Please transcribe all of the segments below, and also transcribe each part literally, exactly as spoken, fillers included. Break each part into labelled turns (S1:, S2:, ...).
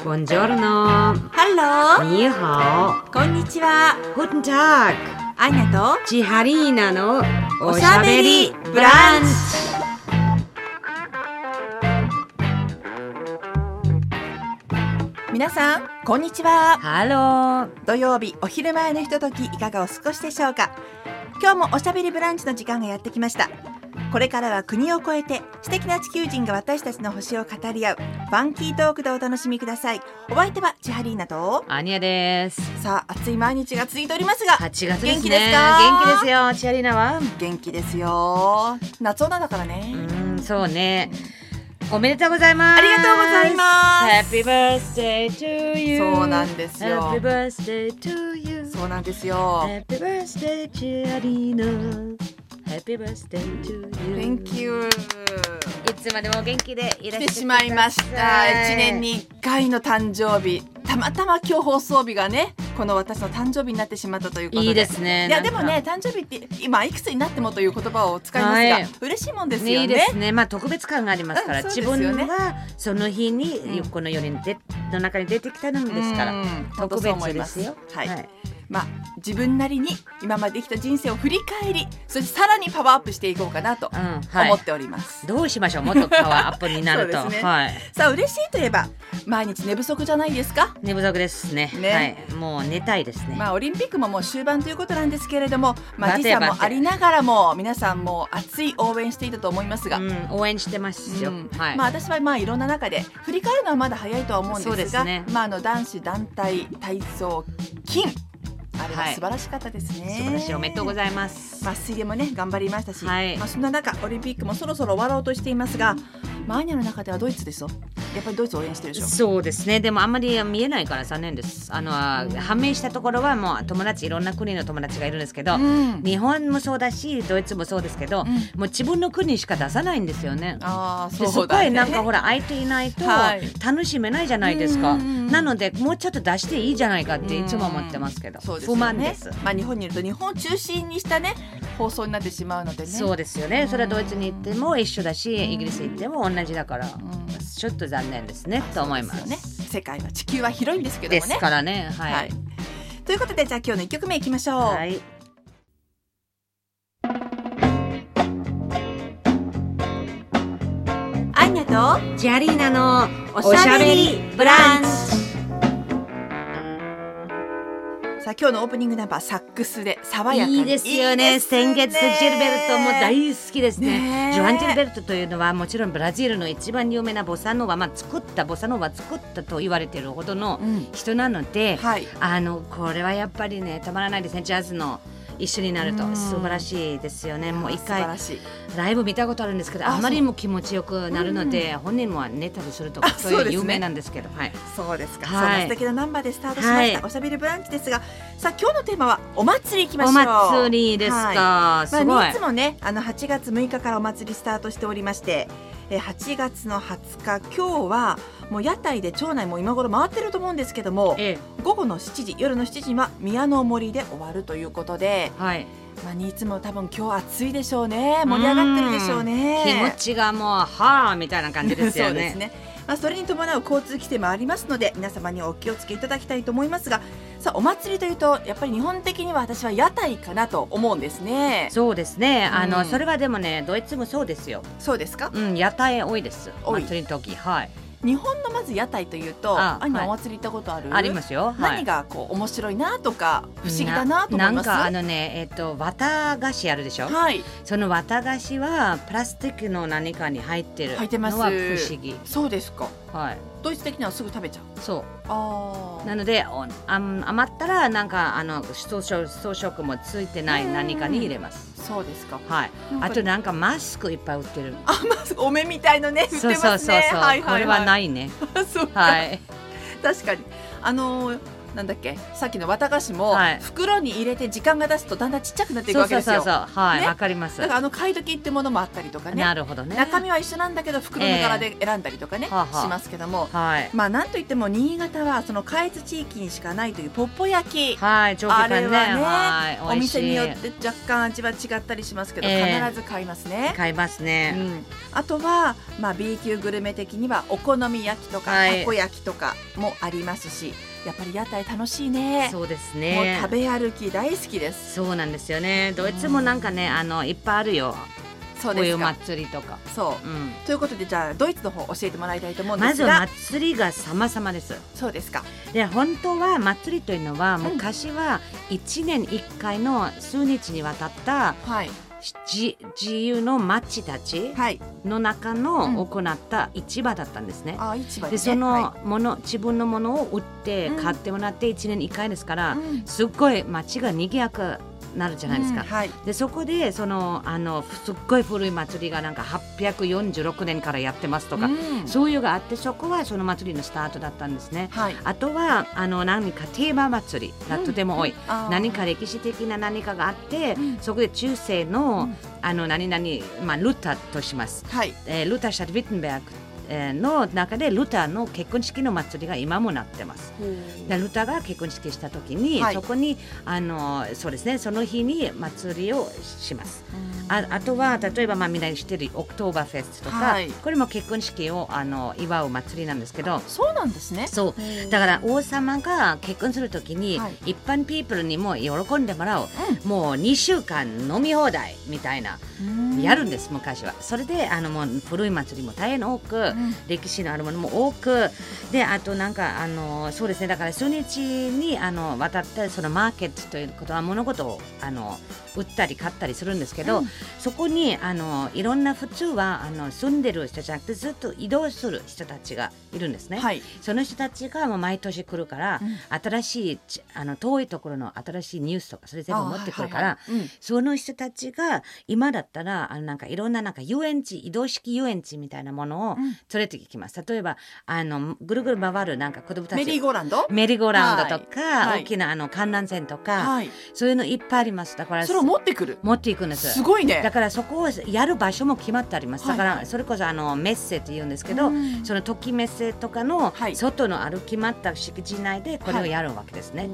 S1: Buongiorno.
S2: Hello.
S1: には
S2: こんにちは。
S1: Guten Tag.
S2: アーニャと
S1: チハリーナの
S2: おしゃべりブランチ。皆さんこんにちは。
S1: Hello.
S2: 土曜日お昼前のひとときいかがお過ごしでしょうか。今日もおしゃべりブランチの時間がやってきました。これからは国を越えて素敵な地球人が私たちの星を語り合うファンキートークでお楽しみください。お相手は千ハリーナと
S1: アニャです。
S2: さあ暑い毎日が続いておりますが
S1: はちがつですね。
S2: 元気ですか？
S1: 元気ですよ。チハリーナは
S2: 元気ですよ。夏女だからね。
S1: うんそうね。おめでとうございます。
S2: ありがとうございます。
S1: Happy birthday to you。
S2: そうなんですよ。
S1: Happy birthday to you。
S2: そうなんですよ。
S1: Happy birthday チハリーナ。Happy birthday to you。
S2: Thank you。
S1: いつまでも元気でいらっしゃい。
S2: 来てしまいました。いちねんにいっかいの誕生日。たまたま今日放送日がねこの私の誕生日になってしまったということで。
S1: いいですね。
S2: いやでもね誕生日って今いくつになってもという言葉を使いますが、はい、嬉しいもんですよね。
S1: いいですね。まあ特別感がありますから、うん、自分はその日に、うん、この世にでの中に出てきたのですから、うん、特別ですよ。
S2: はい、はい。まあ、自分なりに今まで生きた人生を振り返りそしてさらにパワーアップしていこうかなと思っております、
S1: うんはい、どうしましょう。もっとパワーアップになるとそうですね、はい、
S2: さあ嬉しいといえば毎日寝不足じゃないですか。
S1: 寝不足ですね、ねはい、もう寝たいですね。
S2: まあ、オリンピックももう終盤ということなんですけれども、まあ、時差もありながらも皆さんも熱い応援していたと思いますが、
S1: うん、応援してますよ、うんはい
S2: まあ、私はまあいろんな中で振り返るのはまだ早いとは思うんですが、そうですね、まあ、あの男子団体体操金あれは素晴らしかったですね、はい、
S1: 素晴らしい。おめでとうございます。
S2: まあ、水泳もね頑張りましたし、
S1: はい
S2: まあ、そんな中オリンピックもそろそろ終わろうとしていますが、まあ、アーニャの中ではドイツですよ。やっぱりドイツを応援してるでしょ。
S1: そうですね。でもあんまり見えないから残念です。あの、うん、判明したところはもう友達いろんな国の友達がいるんですけど、うん、日本もそうだしドイツもそうですけど、うん、もう自分の国しか出さないんですよね。
S2: あそうだね。
S1: でそこへなんかほら相手いないと楽しめないじゃないですか、はい、なのでもうちょっと出していいじゃないかっていつも思ってますけど、
S2: そうですよね、
S1: 不満です。
S2: まあ、日本にいると日本を中心にしたね放送になってしまうのでね。
S1: そうですよね。それはドイツに行っても一緒だしイギリス行っても同じだから、うん、ちょっと残念ですねと思いますね。
S2: 世界は地球は広いんですけどもね。
S1: ですからね、はい、はい、
S2: ということでじゃあ今日のいっきょくめいきましょう。はい、アンニャと
S1: チハリーナの
S2: おしゃべりブランチ。さあ今日のオープニングナンバーサックスで爽やかに
S1: いいですよね。先月ジルベルトも大好きですね。ねジョアン・ジルベルトというのはもちろんブラジルの一番有名なボサノバ、まあ、作ったボサノバ作ったと言われているほどの人なので、うんはい、あのこれはやっぱりねたまらないですね。ジャズの一緒になると素晴らしいですよね。もう一回ライブ見たことあるんですけど あ, あまりにも気持ちよくなるので、うん、本人も寝たりするとかそういう有名なんですけど、はい、
S2: そうですか、はい、そんな素敵なナンバーでスタートしました、はい、おしゃべりブランチですが、さあ今日のテーマはお祭りいきましょう。
S1: お祭りですか、はい、すごい、
S2: まあ、いつもねあのはちがつむいかからお祭りスタートしておりまして、はちがつのはつか今日はもう屋台で町内も今頃回ってると思うんですけども、ええ、午後のしちじ夜のしちじは宮の森で終わるということで、はいまあ、いつも多分今日暑いでしょうね。盛り上がってるでしょうね。
S1: 気持ちがもうはあみたいな感じですよね。
S2: そうですね、まあ、それに伴う交通規制もありますので皆様にお気をつけいただきたいと思いますが、さあお祭りというとやっぱり日本的には私は屋台かなと思うんですね。
S1: そうですね、あの、うん、それはでもねドイツもそうですよ。
S2: そうですか、
S1: うん、屋台多いです。お祭りの時、はい。
S2: 日本のまず屋台というと、あ、アンニャお祭り行ったことある？
S1: ありますよ、はい、
S2: 何がこう面白いなとか不思議だなと思います？
S1: な、なんかあのね、えっと綿菓子あるでしょ、はい、その綿菓子はプラスチックの何かに入ってるのは不思議。
S2: そうですか、
S1: はい、
S2: ドイツ的にはすぐ食べちゃう。
S1: そう、
S2: あ
S1: なのであ余ったらなんかあの装飾装飾もついてない何かに入れます。
S2: そうですか、
S1: はい、あとなんかマスクいっぱい売ってる。
S2: あ、マスクお目みたいのね売ってますね。
S1: そうそうそうそう、
S2: はいはいはい、
S1: これはないね。
S2: そうか、はい、確かにあのなんだっけ、さっきの綿菓子も袋に入れて時間が経つとだんだんちっちゃくなっていくわけですよ。
S1: そうそうそうそう、はい、わかります。
S2: だからあの買い時ってものもあったりとかね。
S1: なるほどね。
S2: 中身は一緒なんだけど袋の柄で選んだりとかね、えー、しますけども、
S1: はい、
S2: まあなんといっても新潟はその下越地域にしかないというポッポ焼き、
S1: はい、
S2: あれはね、
S1: はい、
S2: お店によって若干味は違ったりしますけど、えー、必ず買いますね。
S1: 買いますね。
S2: うん、あとはまあ B 級グルメ的にはお好み焼きとか、はい、たこ焼きとかもありますし、やっぱり屋台楽しいね。
S1: そうですね。
S2: もう食べ歩き大好きです。
S1: そうなんですよね。ドイツもなんかね、あのいっぱいあるよ。
S2: そうですか。
S1: こういう祭りとか。
S2: そう、うん、ということでじゃあドイツの方教えてもらいたいと思うんですが、
S1: まず祭りが様々です。
S2: そうですか。
S1: で本当は祭りというのは昔はいちねんいっかいの数日にわたった、うん、はい、自, 自由の町たちの中の行った市場だったんですね。
S2: あ、市場
S1: でそのもの、はい、自分のものを売って買ってもらっていちねんにいっかいですから、うん、すっごい町が賑やかなるじゃないですか、うん、はい、でそこでそのあのすっごい古い祭りがなんかはっぴゃくよんじゅうろくねんからやってますとか、うん、そういうがあって、そこはその祭りのスタートだったんですね、はい、あとはあの何かテーマ祭りがとても多い、うん、何か歴史的な何かがあって、うん、そこで中世の、うん、あの何々、まあ、ルターとします、はい、えー、ルターシャト・ウィッテンベルクの中でルターの結婚式の祭りが今もなってます。でルターが結婚式した時に、はい、そこにあのそうですね、その日に祭りをします。あ, あとは例えば、まあ、みんなに知ってるオクトーバーフェストとか、はい、これも結婚式をあの祝う祭りなんですけど。
S2: そうなんですね。
S1: そうだから王様が結婚する時に、はい、一般ピープルにも喜んでもらう、うん、もうにしゅうかん飲み放題みたいなやるんです昔は。それであのもう古い祭りも大変多く、うん、歴史のあるものも多くで、あとなんかあのそうですね、だから数日にあの渡ってそのマーケットということは物事をあの売ったり買ったりするんですけど、うん、そこにあのいろんな普通はあの住んでる人じゃなくてずっと移動する人たちがいるんですね、はい、その人たちがもう毎年来るから、うん、新しいあの遠いところの新しいニュースとかそれ全部持ってくるから、はいはいはい、うん、その人たちが今だったらあのなんかいろんななんか遊園地、移動式遊園地みたいなものを連れてきます、うん、例えばあのぐるぐる回るなんか子供たち
S2: メリーゴーランド
S1: メリーゴーランドとか、はい、大きなあの観覧船とか、はい、そういうのいっぱいあります。だから
S2: それを持ってくる
S1: 持っていくんです。
S2: すごいね。
S1: だからそこをやる場所も決まってあります。だからそれこそあのメッセって言うんですけど、うん、その時メッセとかの外のある決まった敷地内でこれをやるわけですね、はい、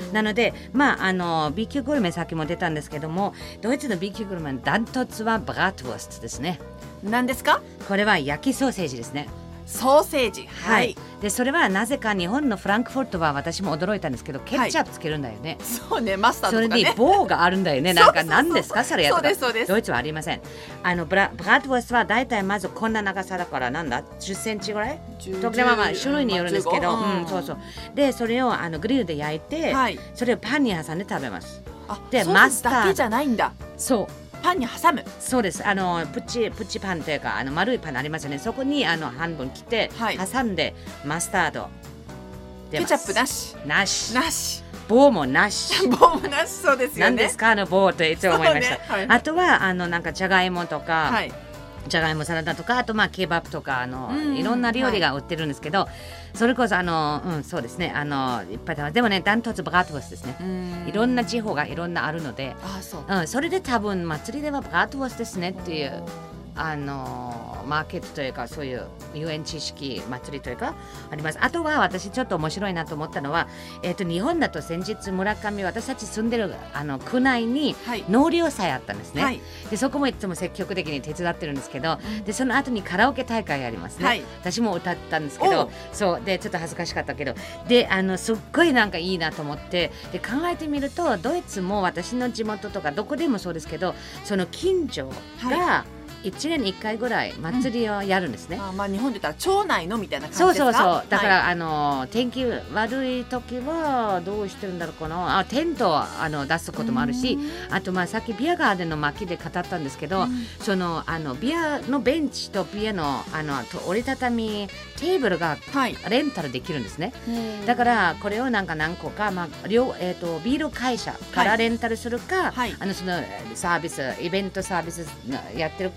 S1: なのでまああの B 級グルメさっきも出たんですけども、ドイツの B 級グルメのダントツはブラトゥーストですね。
S2: 何ですか？
S1: これは焼きソーセージですね。
S2: ソーセージ、はい、はい、
S1: でそれはなぜか日本のフランクフォルトは私も驚いたんですけどケチャップつけるんだよね、
S2: はい、そうね、マスターとかね、
S1: それに棒があるんだよねなんか何ですかそれやつが。
S2: そうですそうです。
S1: ドイツはありません。あのブラブラッドウスはだいたいまずこんな長さだからなんだじゅっセンチぐらい、時々まあ種類によるんですけど、うんうん、そうそうでそれをあのグリルで焼いて、はい、それをパンに挟んで食べます。
S2: あでマスターだけじゃないんだ。そうパンに挟む。
S1: そうです。あのプチプチパンというかあの丸いパンありますよね。そこにあの半分切って、はい、挟んでマスタード
S2: ケチャップなし
S1: なし
S2: なし
S1: 棒もなし
S2: 棒もなし。そうですよね。
S1: 何ですかあの棒といつも思いました、ね、はい、あとはあのなんかじゃがいもとか、はい、じゃがいもサラダとかあとまあケバブとかあの、うん、いろんな料理が売ってるんですけど、はい、それこそあの、うん、そうですねあのいっぱい食べでもねダントツブラトゥースですね。いろんな地方がいろんなあるので、あそう、うん、それで多分祭りではブラトゥースですねっていうあのマーケットというかそういう遊園地式祭りというかあります。あとは私ちょっと面白いなと思ったのは、えー、と日本だと先日村上私たち住んでるあの区内に納涼祭あったんですね、はい、でそこもいつも積極的に手伝ってるんですけど、うん、でその後にカラオケ大会ありますね、はい、私も歌ったんですけどそうでちょっと恥ずかしかったけどであのすっごいなんかいいなと思ってで考えてみるとドイツも私の地元とかどこでもそうですけどその近所が、はい、いちねんにいっかいぐらい祭りをやるんですね、うん、
S2: あまあ日本で言ったら町内のみたいな感じですか。
S1: そうそうそうだから、はい、あの天気悪い時はどうしてるんだろうかなあテントをあの出すこともあるしあとまあさっきビアガーデンの巻で語ったんですけど、うん、そのあのビアのベンチとビアのあの折りたたみテーブルがレンタルできるんですね、はい、だからこれをなんか何個か、まあ両えー、とビール会社からレンタルするか、はい、あのそのサービスイベントサービスやってる系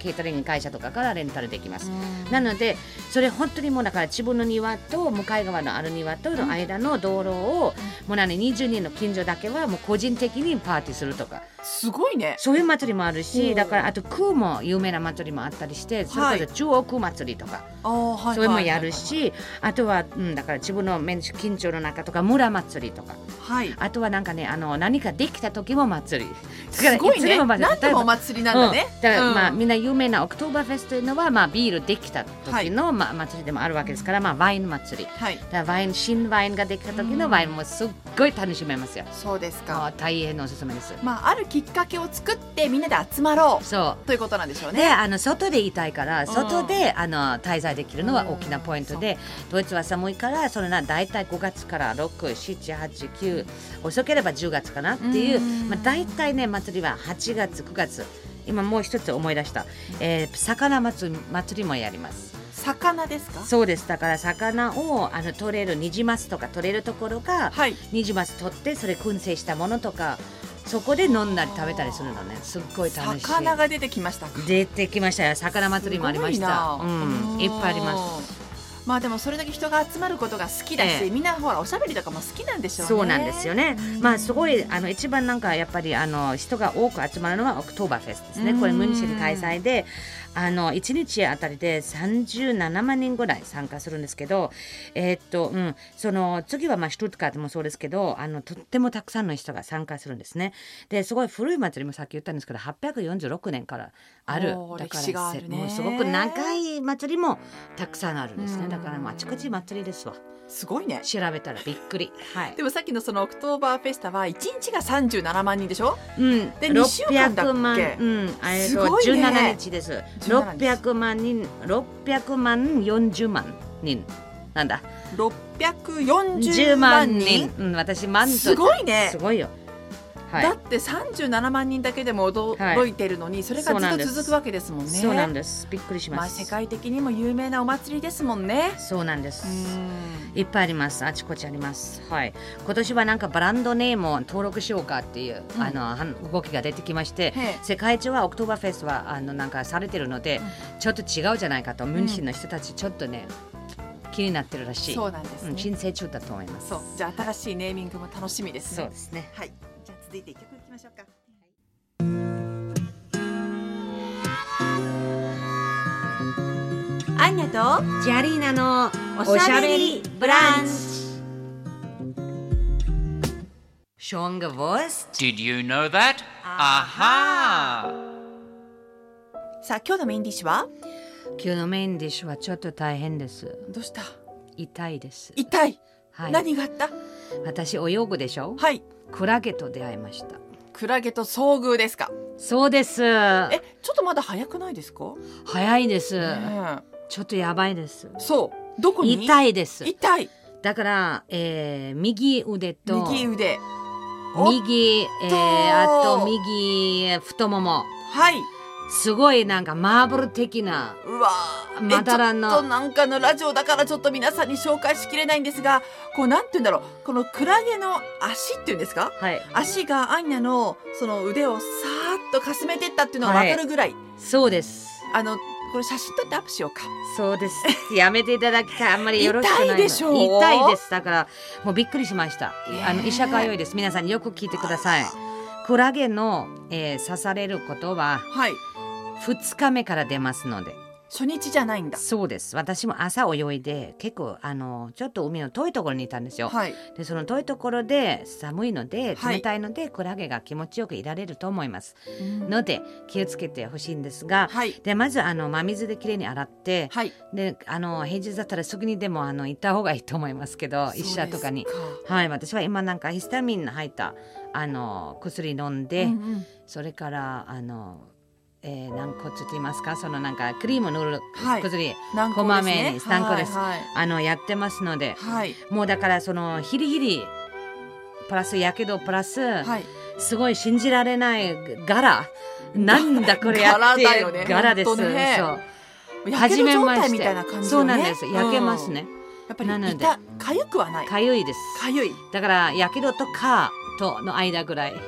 S1: ケータリング会社とかからレンタルできます。なのでそれ本当にもうだから自分の庭と向かい側のある庭との間の道路を、うん、もう何にじゅうにんの近所だけはもう個人的にパーティーするとか、
S2: すごいね。
S1: そういう祭りもあるし、だからあと空も有名な祭りもあったりして、それこそ中央空祭りとか、はい、それもやるし、あとは、うん、だから自分の近所の中とか村祭りとか、はい、あとはなんかねあの何かできた時も祭り、
S2: すごいね。何でもお祭りなんだね。
S1: うん、だからまあ、うん、みんな有名なオクトーバーフェスというのは、まあ、ビールできた時の、はい、まあ、祭りでもあるわけですから、まあ、ワイン祭り、はい、だからワイン新ワインができた時のワインもすっごい楽しめますよ。
S2: そうですか。
S1: 大変おすすめです。
S2: まあ、あるきっかけを作ってみんなで集まろうそうということなんでしょうね。
S1: であの外でいたいから外であの滞在できるのは大きなポイントで、ドイツは寒いからそれな大体ごがつからろく、しち、はち、きゅう遅ければじゅうがつかなっていう、まあ、大体ね祭りははちがつくがつ。今もう一つ思い出した、えー、魚祭りもやります。
S2: 魚ですか？
S1: そうです。だから魚をあの取れるニジマスとか取れるところが、はい、ニジマス取ってそれ燻製したものとかそこで飲んだり食べたりするのね。すっごい楽しい。
S2: 魚が出てきましたか？
S1: 出てきましたよ。魚祭りもありました。うん、いっぱいあります。
S2: まあでもそれだけ人が集まることが好きだし、ええ、みんなほらおしゃべりとかも好きなんでしょうね。
S1: そうなんですよね。まあすごいあの一番なんかやっぱりあの人が多く集まるのはオクトーバーフェスですね。これムンシェン開催であのいちにちあたりでさんじゅうななまんにんぐらい参加するんですけど、えー、っとうんその次はまあシュトゥットガートもそうですけど、あのとってもたくさんの人が参加するんですね。ですごい古い祭りもさっき言ったんですけどはっぴゃくよんじゅうろくねんからある。だから
S2: 歴史があるね。
S1: もうすごく長い祭りもたくさんあるんですね。だからもうあちこち祭りですわ。
S2: すごいね。
S1: 調べたらびっくり、はい、
S2: でもさっきのそのオクトーバーフェスタはいちにちがさんじゅうななまんにんでしょ、
S1: うん、
S2: でにしゅうかんだっけ、ろっぴゃくまん、
S1: うん、え
S2: すごいね、
S1: じゅうななにちです。ろっぴゃくまんにんろっぴゃくまんよんじゅうまんにんなんだ
S2: ろっぴゃくよんじゅうまんにん、
S1: うん、私万と
S2: すごいね。
S1: すごいよ、はい、
S2: だってさんじゅうななまんにんだけでも驚いてるのに、はい、それがずっと続くわけですもんね。
S1: そうなんです。びっくりします。
S2: まあ、世界的にも有名なお祭りですもんね。
S1: そうなんです。いっぱいあります。あちこちあります、はい、今年はなんかブランドネームを登録しようかっていう、うん、あの動きが出てきまして、世界中はオクトーバーフェスはあのなんかされてるので、うん、ちょっと違うじゃないかと、ムンシンの人たちちょっとね、うん、気になってるらしい。
S2: そうなんですね、
S1: うん、申請中だと思います。
S2: そう、じゃあ新しいネーミングも楽しみですね。
S1: そうですね、
S2: はい、じゃあ続いていっきょくいきましょうか。アンニャと
S1: ジャリーナの
S2: おしゃべりブランチ。
S1: Schon gewusst?
S3: Did you know that? Aha!
S2: さあ今日のメインディッシュは？
S1: 今日のメインディッシュはちょっと大変です。
S2: どうした？
S1: 痛いです。
S2: 痛い、はい、何があった？
S1: 私泳ぐでしょ。
S2: はい。
S1: クラゲと出会いました。
S2: クラゲと遭遇ですか？
S1: そうです。
S2: え、ちょっとまだ早くないですか？
S1: 早いです、
S2: ね、
S1: ちょっとやばいです。
S2: そう、どこに？
S1: 痛いです。
S2: 痛い。
S1: だから、えー、右腕と
S2: 右腕、
S1: 右、えー、あと右太もも、
S2: はい、
S1: すごいなんかマーブル的な、
S2: うわ
S1: まだらの
S2: ちょっとなんかのラジオだからちょっと皆さんに紹介しきれないんですが、こうなんて言うんだろう、このクラゲの足っていうんですか、
S1: はい、
S2: 足がアンニャのその腕をさーっとかすめてったっていうのが分かるぐらい、はい、
S1: そうです。
S2: あのこれ写真撮ってアップしようか。
S1: そうです。やめていただきたい。あんまりよろしくないの。
S2: 痛いでしょう。
S1: 痛いです。だからもうびっくりしました。あの医者通いです。皆さんよく聞いてください。クラゲの、えー、刺されることは、はい、ふつかめから出ますので。
S2: 初日じゃないんだ。
S1: そうです。私も朝泳いで結構あのちょっと海の遠いところにいたんですよ、はい、でその遠いところで寒いので冷たいので、はい、クラゲが気持ちよくいられると思いますので気をつけてほしいんですが、はい、でまずあの真水できれいに洗って、はい、であの平日だったらすぐにでもあの行った方がいいと思いますけど、医者とかに、はい、私は今なんかヒスタミン入ったあの薬飲んで、うんうん、それからあのえー、軟骨と言いますか、そのなんかクリームを塗る薬、はい、こまめに軟骨です、はいはい、あのやってますので、はい、もうだからそのヒリヒリプラスやけどプラス、はい、すごい信じられない柄、なんだこれやって
S2: 柄だよね、
S1: 柄です、
S2: ね、
S1: そう
S2: やけど状態みたいな感じよね。
S1: そうなんです、焼けますね、
S2: うん、やっぱり痛かゆくはない、
S1: かゆいです。
S2: かゆい
S1: だからやけどとかとの間ぐらい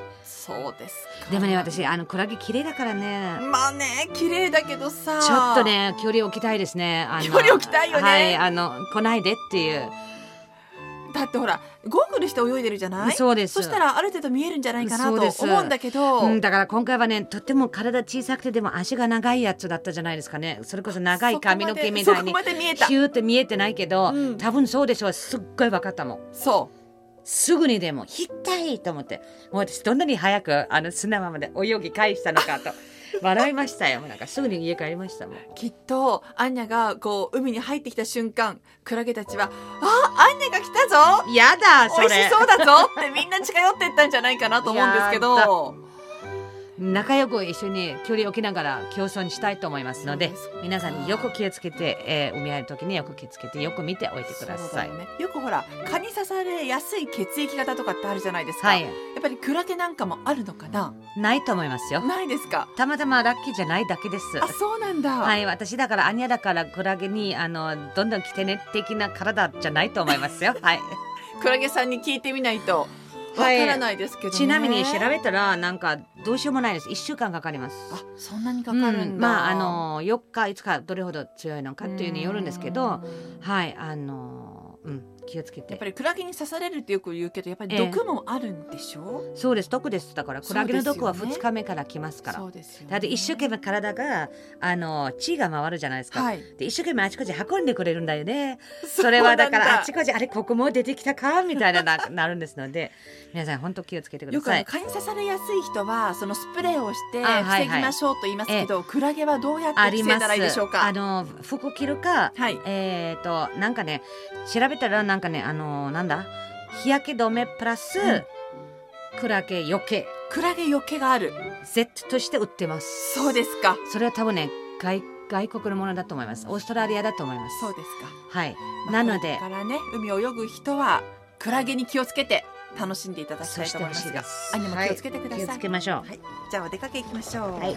S2: そうですか。
S1: でもね私あのクラゲ綺麗だからね。
S2: まあね綺麗だけどさ
S1: ちょっとね距離置きたいですね。あの
S2: 距離置きたいよね。
S1: はいあの来ないでっていう。
S2: だってほらゴーグルして泳いでるじゃない。
S1: そうです。
S2: そしたらある程度見えるんじゃないかなと思うんだけど、
S1: うん、だから今回はねとっても体小さくてでも足が長いやつだったじゃないですかね。それこそ長い髪の毛みたいにヒューって見えてないけど、うん、多分そうでしょう。すっごい分かったもん。
S2: そう
S1: すぐにでもひったいと思ってもう私どんなに早くあの砂ままで泳ぎ返したのかと笑いましたよ。なんかすぐに家帰りましたもん。
S2: きっとアンニャがこう海に入ってきた瞬間クラゲたちはあアンニャが来たぞ
S1: やだそれ
S2: 美味しそうだぞってみんな近寄っていったんじゃないかなと思うんですけど
S1: 仲良く一緒に距離を置きながら競争にしたいと思いますので皆さんによく気をつけて、えー、海入る時によく気をつけてよく見ておいてください。
S2: ね、よくほら蚊に刺されやすい血液型とかってあるじゃないですか、はい、やっぱりクラゲなんかもあるのかな。
S1: ないと思いますよ。
S2: ないですか。
S1: たまたまラッキーじゃないだけです。
S2: あそうなんだ。
S1: はい私だからアニャだからクラゲにあのどんどん来てね的な体じゃないと思いますよ。はい
S2: クラゲさんに聞いてみないとわからないですけどね、はい、
S1: ちなみに調べたらなんかどうしようもないです。いっしゅうかんかかります。
S2: あそんなにかかるんだ、
S1: うん、まああのよっかいつかどれほど強いのかっていうによるんですけどはいあの、うん、気をつけて。
S2: やっぱりクラゲに刺されるってよく言うけどやっぱり毒もあるんでしょ、
S1: えー、そうです毒です。だからクラゲの毒はふつかめから来ますから。
S2: そうですよね。
S1: だって一生懸命体があの血が回るじゃないですか、はい、で一生懸命あちこち運んでくれるんだよね。それはだからあちこちあれここも出てきたかみたいなな, なるんですので皆さん本当気をつけてください。
S2: よく蚊に刺されやすい人はそのスプレーをして防ぎましょうと言いますけど、はいはい、クラゲはどうやって防いだらいいでしょうか。
S1: あの服着るか、はい、えーとなんかね調べたらなんかねあのなんだ日焼け止めプラス、うん、クラゲよけ
S2: クラゲよけがある
S1: セットとして売ってます。
S2: そうですか。
S1: それは多分ね 外, 外国のものだと思います。オーストラリアだと思います。
S2: そうですか。
S1: はい、
S2: まあ、
S1: なので
S2: これからね海を泳ぐ人はクラゲに気をつけて楽しんでいただきたいと思いますがアニも気をつけてください、
S1: はい、気をつけましょう、
S2: はい、じゃあお出かけ行きましょう、
S1: はい、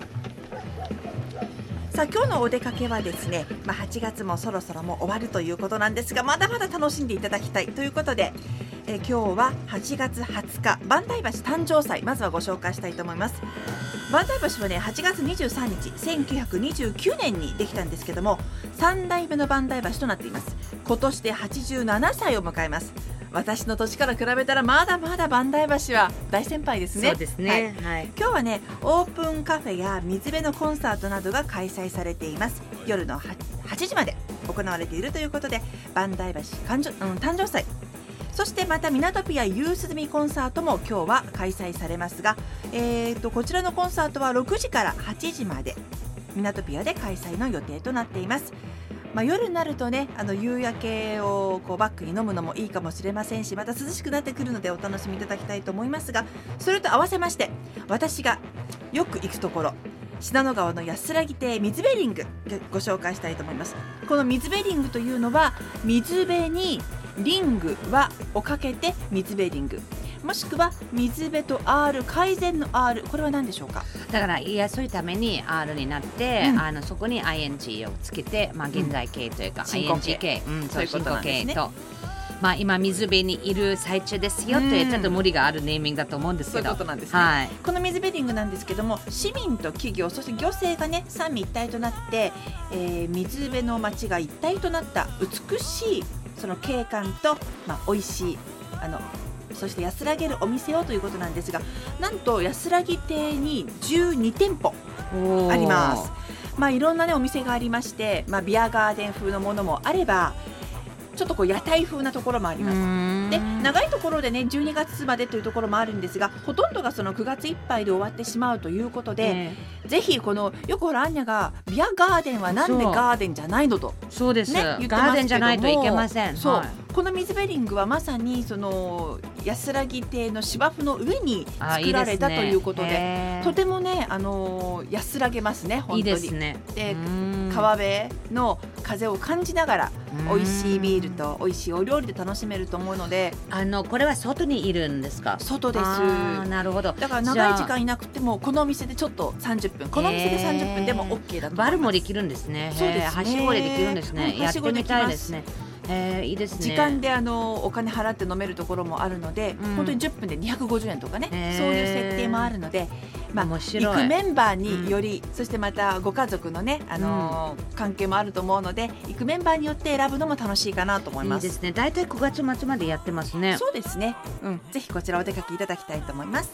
S2: さあ今日のお出かけはですね、まあ、はちがつもそろそろもう終わるということなんですがまだまだ楽しんでいただきたいということで、えー、今日ははちがつはつか萬代橋誕生祭まずはご紹介したいと思います。萬代橋はねはちがつにじゅうさんにちせんきゅうひゃくにじゅうきゅうねんにできたんですけどもさんだいめの萬代橋となっています。今年ではちじゅうななさいを迎えます。私の年から比べたらまだまだ萬代橋は大先輩ですね。
S1: そうですね、はいはい、
S2: 今日はねオープンカフェや水辺のコンサートなどが開催されています。夜のはちじまで行われているということで萬代橋誕生、うん、誕生祭そしてまた港ピアユース済コンサートも今日は開催されますが、えー、とこちらのコンサートはろくじからはちじまで港ピアで開催の予定となっています。まあ、夜になるとねあの夕焼けをこうバックに飲むのもいいかもしれませんしまた涼しくなってくるのでお楽しみいただきたいと思いますがそれと合わせまして私がよく行くところ信濃川の安らぎ亭水辺リングご紹介したいと思います。この水辺リングというのは水辺にリングはをかけて水辺リングもしくは水辺と R 改善の R これは何でしょうか。
S1: だから言いやすいために R になって、うん、あのそこに アイエヌジー をつけて、まあ、現在形というか、うん、アイエヌジー 形、うん、そういうことなんですね。とまあ、今水辺にいる最中ですよというちょっと無理があるネーミングだと思うんですけど、
S2: そういうことなんですね、はい、この水辺リングなんですけども市民と企業そして行政がね三位一体となって、えー、水辺の街が一体となった美しいその景観と、まあ、美味しいあのそして安らげるお店をということなんですがなんと安らぎ亭にじゅうにてんぽあります。まあ、いろんな、ね、お店がありまして、まあ、ビアガーデン風のものもあればちょっとこう屋台風なところもあります。で長いところでねじゅうにがつまでというところもあるんですがほとんどがそのくがついっぱいで終わってしまうということで、えー、ぜひこのよくほらアンニャがビアガーデンはなんでガーデンじゃないのと
S1: そうです、ね、
S2: 言ってますけども
S1: ガーデンじゃないといけません。
S2: そう、
S1: はい、
S2: この水辺リングはまさにその安らぎ亭の芝生の上に作られたということで、ね、とてもね、あのー、安らげますね本当に。いいですね。で川辺の風を感じながら美味しいビールと美味しいお料理で楽しめると思うので
S1: あのこれは外にいるんですか。
S2: 外です。
S1: あなるほど。
S2: だから長い時間いなくてもこのお店でちょっとさんじゅっぷんこのお店でさんじゅっぷんでも OK だと思います。
S1: バルもできるんですね。
S2: そうですね。
S1: はしごでできるんですね、うん、やってみたいですね。 へー、いいですね。
S2: 時間であのお金払って飲めるところもあるので、うん、本当にじゅっぷんでにひゃくごじゅうえんとかね、そういう設定もあるので、まあ、行くメンバーにより、うん、そしてまたご家族のね、あのーうん、関係もあると思うので、行くメンバーによって選ぶのも楽しいかなと思います。
S1: いいですね。だいたいくがつ末までやってますね。
S2: そうですね、うん、ぜひこちらお出かけいただきたいと思います。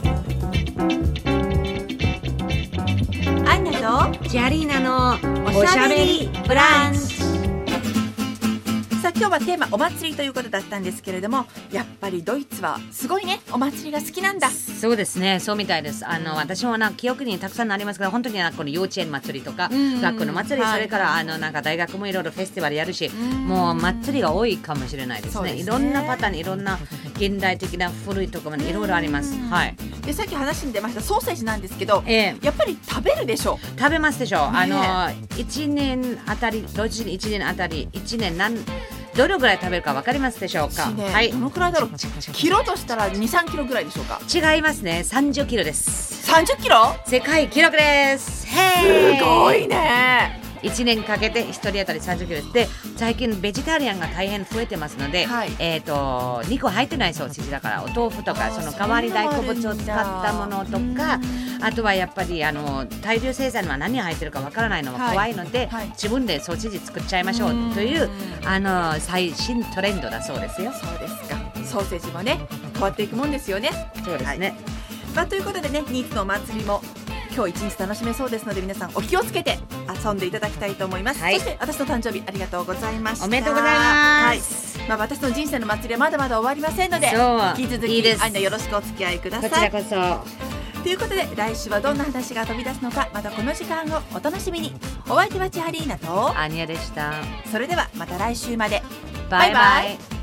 S2: アンナと
S1: ジャリーナのおしゃべりブランチ。
S2: さあ今日はテーマお祭りということだったんですけれども、やっぱりドイツはすごいね、お祭りが好きなんだ。
S1: そうですね、そうみたいです。あの私もな記憶にたくさんありますけど、本当になこの幼稚園祭りとか、うん、学校の祭り、はい、それからあのなんか大学もいろいろフェスティバルやるし、もう祭りが多いかもしれないですね。いろんなパターン、いろんな現代的な古いところまでいろいろあります。はい。
S2: でさっき話に出ましたソーセージなんですけど、えー、やっぱり食べるでしょ。
S1: 食べますでしょ。ね、あのいちねんあたり、ドイツにいちねんあたりいちねん何どれぐらい食べるか分かりますでしょうか。
S2: はい、どのくらいだろう。キロとしたらに、さんキロぐらいでしょうか。
S1: 違いますね。さんじゅっキロです。
S2: さんじゅっキロ？
S1: 世界記録です。
S2: へー、すごいね。
S1: いちねんかけてひとり当たりさんじゅっキロです。で最近ベジタリアンが大変増えてますので、はい、えーと肉入ってないソーセージだから、お豆腐とかその代わり大好物を使ったものとか、あとはやっぱりあの大量生産には何が入ってるかわからないのが怖いので、はいはい、自分でソーセージ作っちゃいましょうというあの最新トレンドだそうですよ。
S2: そうですか。ソーセージもね変わっていくもんですよね。
S1: そうですね、はい。
S2: まあ、ということでね、ニーツのお祭りも今日一日楽しめそうですので、皆さんお気をつけて遊んでいただきたいと思います。はい、そして私の誕生日ありがとうございました。
S1: おめでとうございます。
S2: はい、まあ、私の人生の祭りはまだまだ終わりませんので、引き続きいいです。アンナよろしくお付き合いください。
S1: こちらこそ。
S2: ということで来週はどんな話が飛び出すのか、またこの時間をお楽しみに。お相手は千ハリーナと
S1: アニヤでした。
S2: それではまた来週まで。
S1: バイバイ。